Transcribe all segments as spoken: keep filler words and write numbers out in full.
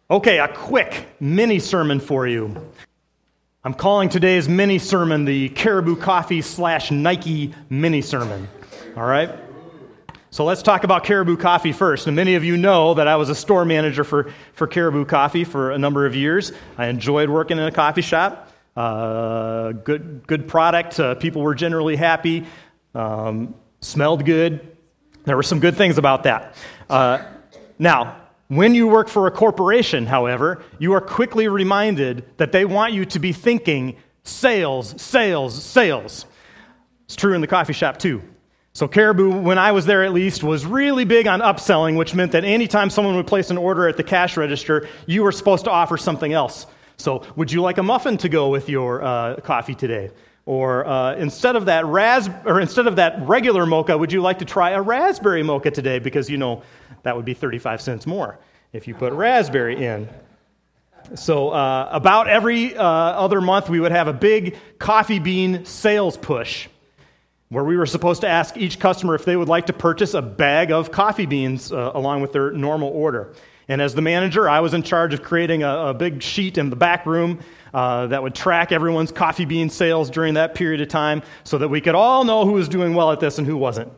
Okay, a quick mini sermon for you. I'm calling today's mini sermon the Caribou Coffee slash Nike mini sermon. All right? So let's talk about Caribou Coffee first. And many of you know that I was a store manager for, for Caribou Coffee for a number of years. I enjoyed working in a coffee shop. Uh, good good product. Uh, people were generally happy. Um, smelled good. There were some good things about that. Uh, now, when you work for a corporation, however, you are quickly reminded that they want you to be thinking sales, sales, sales. It's true in the coffee shop too. So Caribou, when I was there at least, was really big on upselling, which meant that anytime someone would place an order at the cash register, you were supposed to offer something else. So would you like a muffin to go with your uh, coffee today? Or uh, instead of that ras- or instead of that regular mocha, would you like to try a raspberry mocha today? Because, you know, that would be thirty-five cents more if you put raspberry in. So uh, about every uh, other month, we would have a big coffee bean sales push where we were supposed to ask each customer if they would like to purchase a bag of coffee beans uh, along with their normal order. And as the manager, I was in charge of creating a, a big sheet in the back room uh, that would track everyone's coffee bean sales during that period of time so that we could all know who was doing well at this and who wasn't.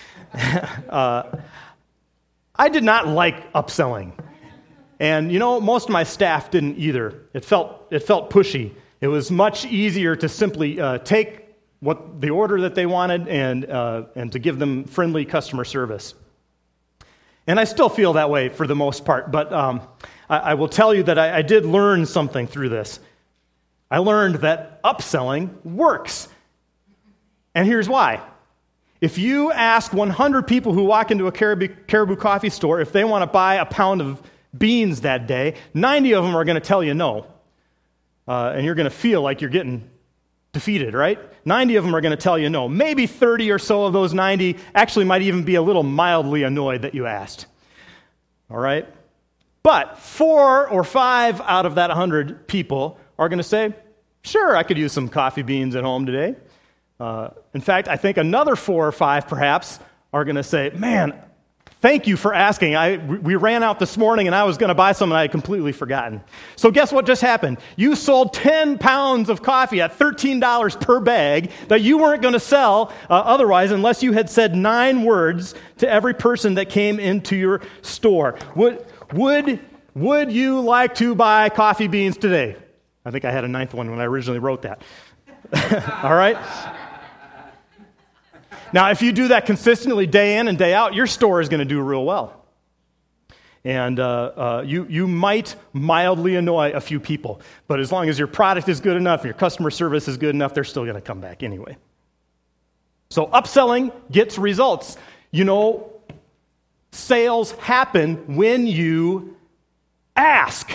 uh, I did not like upselling. And, you know, most of my staff didn't either. It felt it felt pushy. It was much easier to simply uh, take what the order that they wanted and uh, and to give them friendly customer service. And I still feel that way for the most part, but um, I, I will tell you that I, I did learn something through this. I learned that upselling works. And here's why. If you ask one hundred people who walk into a Caribou, Caribou Coffee store if they want to buy a pound of beans that day, ninety of them are going to tell you no. Uh, and you're going to feel like you're getting defeated, right? ninety of them are going to tell you no. Maybe thirty or so of those ninety actually might even be a little mildly annoyed that you asked. All right? But four or five out of that one hundred people are going to say, sure, I could use some coffee beans at home today. Uh, in fact, I think another four or five perhaps are going to say, man, thank you for asking. I, we ran out this morning and I was going to buy some and I had completely forgotten. So guess what just happened? You sold ten pounds of coffee at thirteen dollars per bag that you weren't going to sell uh, otherwise unless you had said nine words to every person that came into your store. Would, would, would you like to buy coffee beans today? I think I had a ninth one when I originally wrote that. All right? Now, if you do that consistently day in and day out, your store is going to do real well. And uh, uh, you, you might mildly annoy a few people, but as long as your product is good enough and your customer service is good enough, they're still going to come back anyway. So upselling gets results. You know, sales happen when you ask.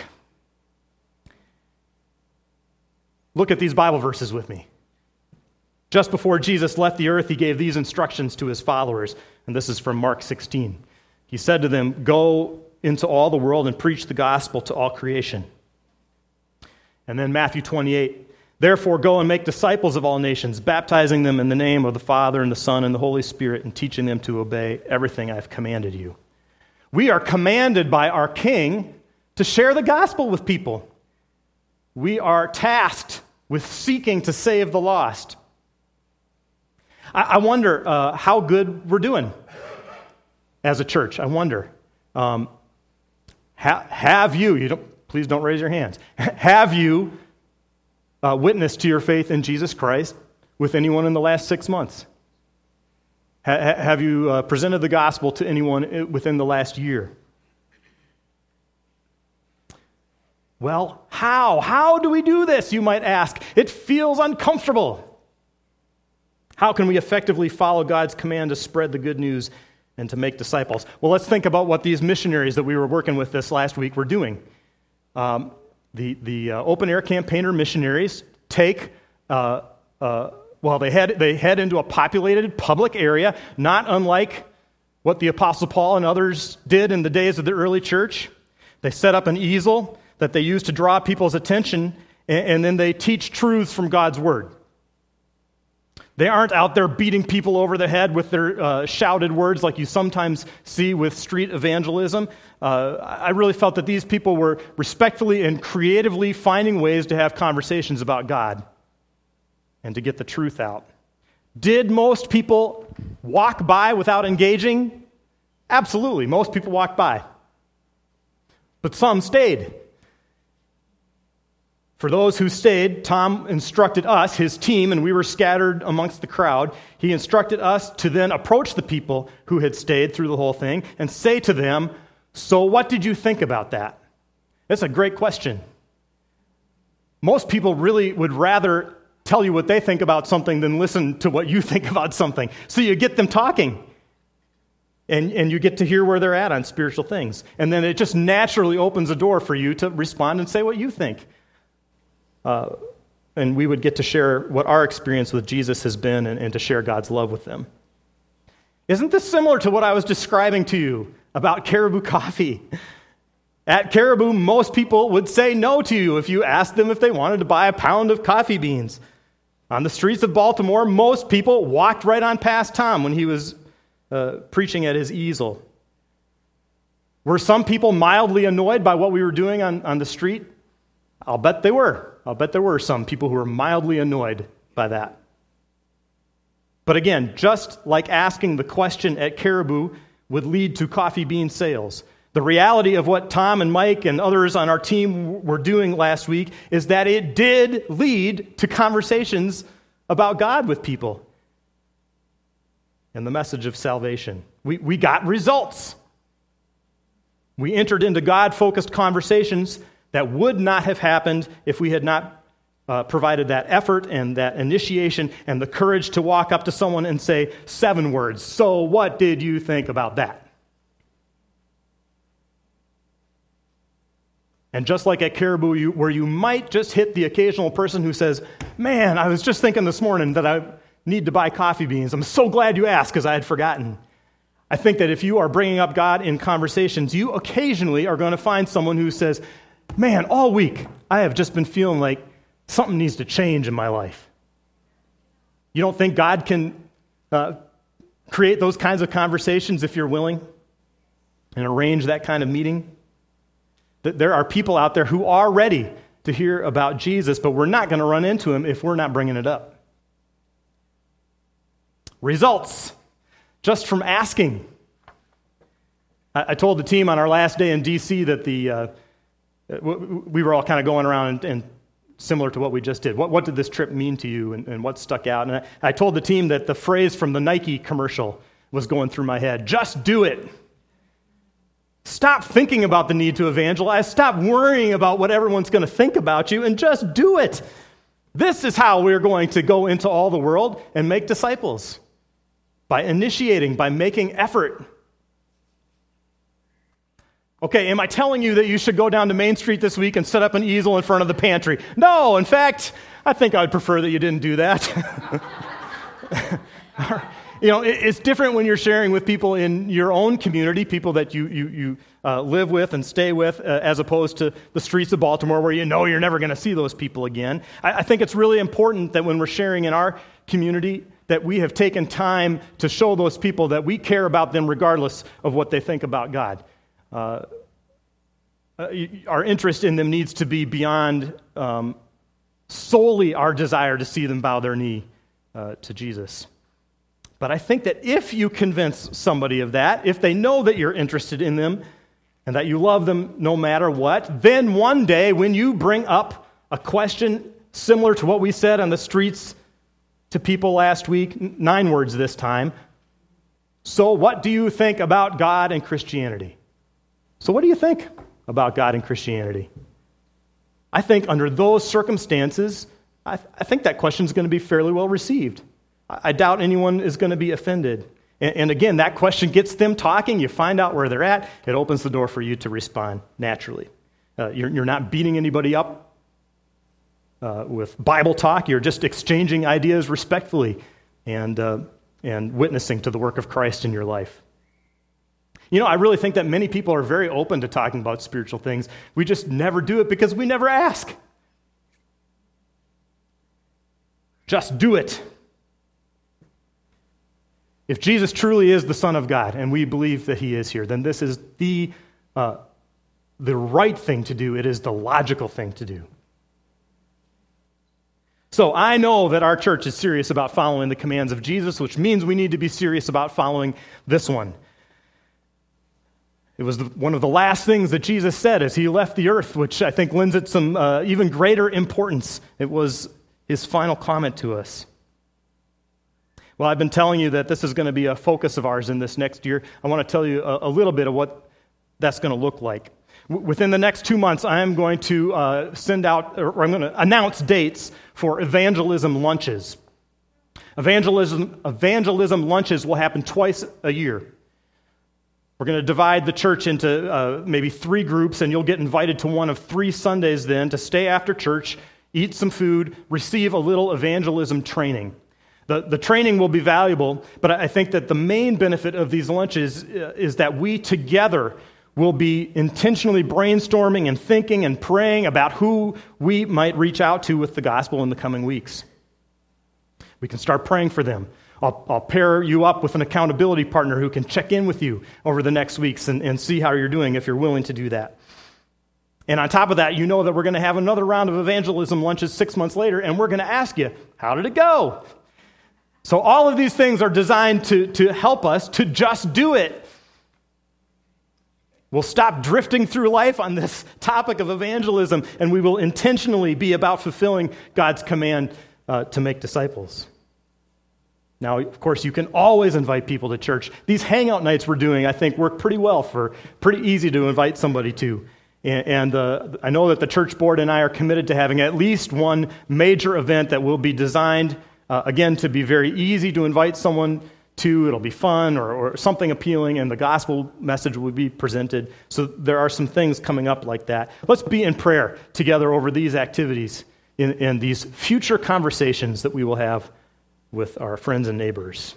Look at these Bible verses with me. Just before Jesus left the earth, he gave these instructions to his followers, and this is from Mark sixteen. He said to them, go into all the world and preach the gospel to all creation. And then Matthew twenty-eight, therefore go and make disciples of all nations, baptizing them in the name of the Father and the Son and the Holy Spirit, and teaching them to obey everything I've commanded you. We are commanded by our King to share the gospel with people. We are tasked with seeking to save the lost. I wonder uh, how good we're doing as a church. I wonder, um, ha- have you, you don't, please don't raise your hands, have you uh, witnessed to your faith in Jesus Christ with anyone in the last six months? Ha- have you uh, presented the gospel to anyone within the last year? Well, how? How do we do this, you might ask? It feels uncomfortable. How can we effectively follow God's command to spread the good news and to make disciples? Well, let's think about what these missionaries that we were working with this last week were doing. Um, the the uh, open air campaigner missionaries take, uh, uh, well, they head they head into a populated public area, not unlike what the Apostle Paul and others did in the days of the early church. They set up an easel that they use to draw people's attention, and, and then they teach truths from God's Word. They aren't out there beating people over the head with their uh, shouted words like you sometimes see with street evangelism. Uh, I really felt that these people were respectfully and creatively finding ways to have conversations about God and to get the truth out. Did most people walk by without engaging? Absolutely. Most people walked by. But some stayed. For those who stayed, Tom instructed us, his team, and we were scattered amongst the crowd. He instructed us to then approach the people who had stayed through the whole thing and say to them, "So what did you think about that?" That's a great question. Most people really would rather tell you what they think about something than listen to what you think about something. So you get them talking, and, and you get to hear where they're at on spiritual things. And then it just naturally opens a door for you to respond and say what you think. Uh, and we would get to share what our experience with Jesus has been and, and to share God's love with them. Isn't this similar to what I was describing to you about Caribou Coffee? At Caribou, most people would say no to you if you asked them if they wanted to buy a pound of coffee beans. On the streets of Baltimore, most people walked right on past Tom when he was uh, preaching at his easel. Were some people mildly annoyed by what we were doing on, on the street? I'll bet they were. I'll bet there were some people who were mildly annoyed by that. But again, just like asking the question at Caribou would lead to coffee bean sales, the reality of what Tom and Mike and others on our team were doing last week is that it did lead to conversations about God with people and the message of salvation. We, we got results. We entered into God-focused conversations that would not have happened if we had not uh, provided that effort and that initiation and the courage to walk up to someone and say seven words. So what did you think about that? And just like at Caribou, you, where you might just hit the occasional person who says, "Man, I was just thinking this morning that I need to buy coffee beans. I'm so glad you asked because I had forgotten." I think that if you are bringing up God in conversations, you occasionally are going to find someone who says, "Man, all week I have just been feeling like something needs to change in my life." You don't think God can uh, create those kinds of conversations if you're willing and arrange that kind of meeting? That there are people out there who are ready to hear about Jesus, but we're not going to run into him if we're not bringing it up. Results, just from asking. I, I told the team on our last day in D C that the uh, we were all kind of going around and, and similar to what we just did. What, what did this trip mean to you, and, and what stuck out? And I, I told the team that the phrase from the Nike commercial was going through my head. Just do it. Stop thinking about the need to evangelize. Stop worrying about what everyone's going to think about you, and just do it. This is how we're going to go into all the world and make disciples. By initiating, by making effort. Okay, am I telling you that you should go down to Main Street this week and set up an easel in front of the pantry? No, in fact, I think I would prefer that you didn't do that. You know, it's different when you're sharing with people in your own community, people that you you, you uh, live with and stay with, uh, as opposed to the streets of Baltimore where you know you're never going to see those people again. I, I think it's really important that when we're sharing in our community that we have taken time to show those people that we care about them regardless of what they think about God. Uh, our interest in them needs to be beyond um, solely our desire to see them bow their knee uh, to Jesus. But I think that if you convince somebody of that, if they know that you're interested in them and that you love them no matter what, then one day when you bring up a question similar to what we said on the streets to people last week, nine words this time, so what do you think about God and Christianity? So what do you think about God and Christianity? I think under those circumstances, I, th- I think that question is going to be fairly well received. I doubt anyone is going to be offended. And, and again, that question gets them talking. You find out where they're at. It opens the door for you to respond naturally. Uh, you're, you're not beating anybody up uh, with Bible talk. You're just exchanging ideas respectfully and, uh, and witnessing to the work of Christ in your life. You know, I really think that many people are very open to talking about spiritual things. We just never do it because we never ask. Just do it. If Jesus truly is the Son of God, and we believe that he is here, then this is the, uh, the right thing to do. It is the logical thing to do. So I know that our church is serious about following the commands of Jesus, which means we need to be serious about following this one. It was the, one of the last things that Jesus said as he left the earth, which I think lends it some uh, even greater importance. It was his final comment to us. Well, I've been telling you that this is going to be a focus of ours in this next year. I want to tell you a, a little bit of what that's going to look like. W- within the next two months, I am going to uh, send out, or I'm going to announce dates for evangelism lunches. Evangelism, evangelism lunches will happen twice a year. We're going to divide the church into uh, maybe three groups, and you'll get invited to one of three Sundays then to stay after church, eat some food, receive a little evangelism training. The, the training will be valuable, but I think that the main benefit of these lunches is that we together will be intentionally brainstorming and thinking and praying about who we might reach out to with the gospel in the coming weeks. We can start praying for them. I'll, I'll pair you up with an accountability partner who can check in with you over the next weeks and, and see how you're doing if you're willing to do that. And on top of that, you know that we're going to have another round of evangelism lunches six months later, and we're going to ask you, how did it go? So all of these things are designed to, to help us to just do it. We'll stop drifting through life on this topic of evangelism, and we will intentionally be about fulfilling God's command uh, to make disciples. Now, of course, you can always invite people to church. These hangout nights we're doing, I think, work pretty well for pretty easy to invite somebody to. And, and uh, I know that the church board and I are committed to having at least one major event that will be designed, uh, again, to be very easy to invite someone to. It'll be fun or, or something appealing, and the gospel message will be presented. So there are some things coming up like that. Let's be in prayer together over these activities in, in these future conversations that we will have with our friends and neighbors.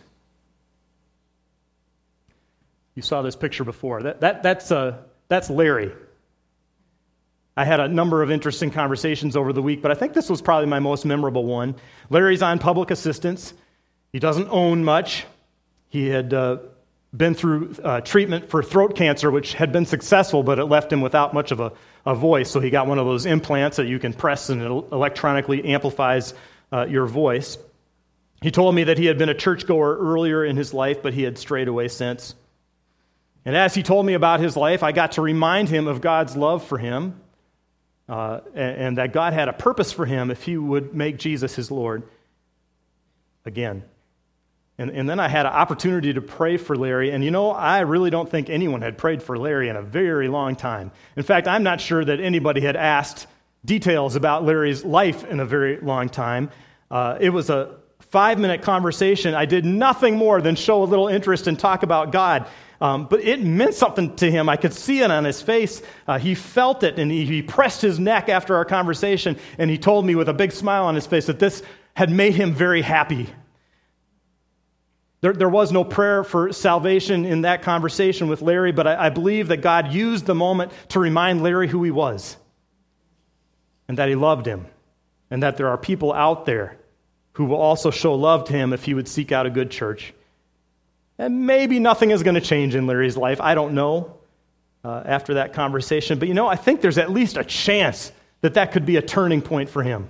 You saw this picture before. That, that, that's, uh, that's Larry. I had a number of interesting conversations over the week, but I think this was probably my most memorable one. Larry's on public assistance. He doesn't own much. He had uh, been through uh, treatment for throat cancer, which had been successful, but it left him without much of a, a voice. So he got one of those implants that you can press and it electronically amplifies uh, your voice. He told me that he had been a churchgoer earlier in his life, but he had strayed away since. And as he told me about his life, I got to remind him of God's love for him, uh, and, and that God had a purpose for him if he would make Jesus his Lord again. And, and then I had an opportunity to pray for Larry, and you know, I really don't think anyone had prayed for Larry in a very long time. In fact, I'm not sure that anybody had asked details about Larry's life in a very long time. Uh, it was a five-minute conversation. I did nothing more than show a little interest and talk about God. Um, but it meant something to him. I could see it on his face. Uh, he felt it, and he, he pressed his neck after our conversation, and he told me with a big smile on his face that this had made him very happy. There, there was no prayer for salvation in that conversation with Larry, but I, I believe that God used the moment to remind Larry who he was, and that he loved him, and that there are people out there who will also show love to him if he would seek out a good church. And maybe nothing is going to change in Larry's life. I don't know uh, after that conversation. But you know, I think there's at least a chance that that could be a turning point for him.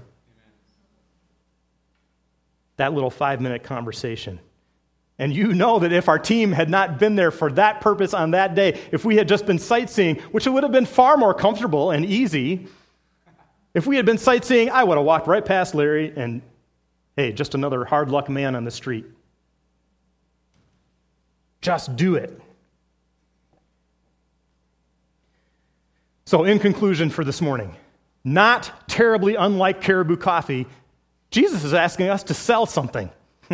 That little five-minute conversation. And you know that if our team had not been there for that purpose on that day, if we had just been sightseeing, which would have been far more comfortable and easy, if we had been sightseeing, I would have walked right past Larry and, hey, just another hard luck man on the street. Just do it. So in conclusion for this morning, not terribly unlike Caribou Coffee, Jesus is asking us to sell something.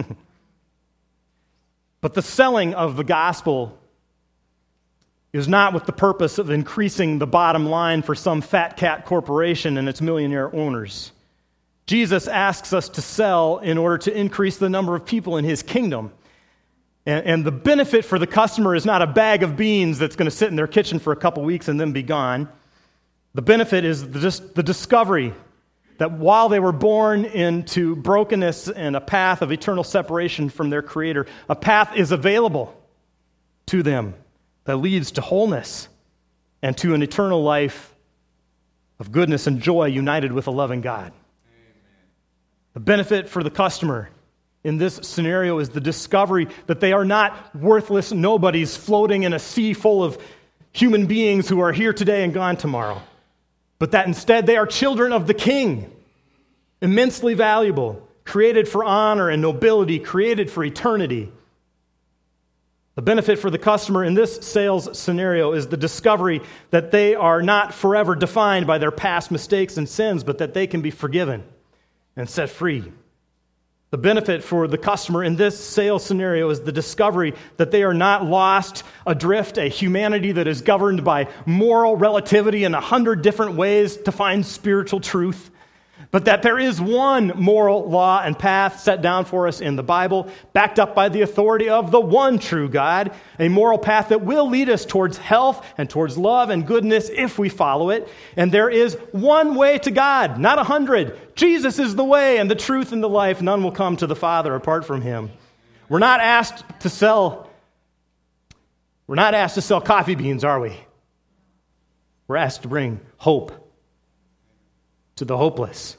But the selling of the gospel is not with the purpose of increasing the bottom line for some fat cat corporation and its millionaire owners. Jesus asks us to sell in order to increase the number of people in his kingdom. And, and the benefit for the customer is not a bag of beans that's going to sit in their kitchen for a couple weeks and then be gone. The benefit is the, the discovery that while they were born into brokenness and a path of eternal separation from their Creator, a path is available to them that leads to wholeness and to an eternal life of goodness and joy united with a loving God. Amen. The benefit for the customer in this scenario is the discovery that they are not worthless nobodies floating in a sea full of human beings who are here today and gone tomorrow, but that instead they are children of the King, immensely valuable, created for honor and nobility, created for eternity. The benefit for the customer in this sales scenario is the discovery that they are not forever defined by their past mistakes and sins, but that they can be forgiven and set free. The benefit for the customer in this sales scenario is the discovery that they are not lost adrift, a humanity that is governed by moral relativity in a hundred different ways to find spiritual truth, but that there is one moral law and path set down for us in the Bible, backed up by the authority of the one true God, a moral path that will lead us towards health and towards love and goodness if we follow it. And there is one way to God, not a hundred. Jesus is the way and the truth and the life. None will come to the Father apart from him. We're not asked to sell, we're not asked to sell coffee beans, are we? We're asked to bring hope to the hopeless,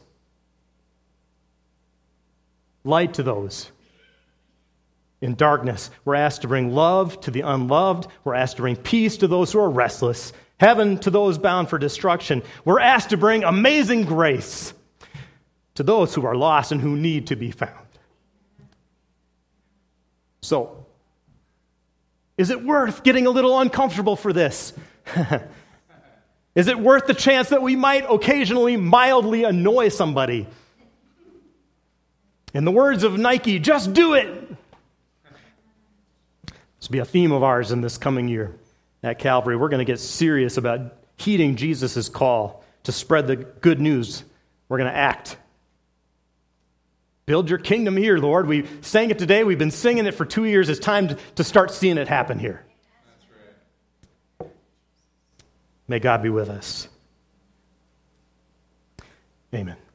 light to those in darkness. We're asked to bring love to the unloved. We're asked to bring peace to those who are restless, heaven to those bound for destruction. We're asked to bring amazing grace to those who are lost and who need to be found. So, is it worth getting a little uncomfortable for this? Is it worth the chance that we might occasionally mildly annoy somebody? In the words of Nike, just do it. This will be a theme of ours in this coming year at Calvary. We're going to get serious about heeding Jesus' call to spread the good news. We're going to act. Build your kingdom here, Lord. We sang it today. We've been singing it for two years. It's time to start seeing it happen here. May God be with us. Amen.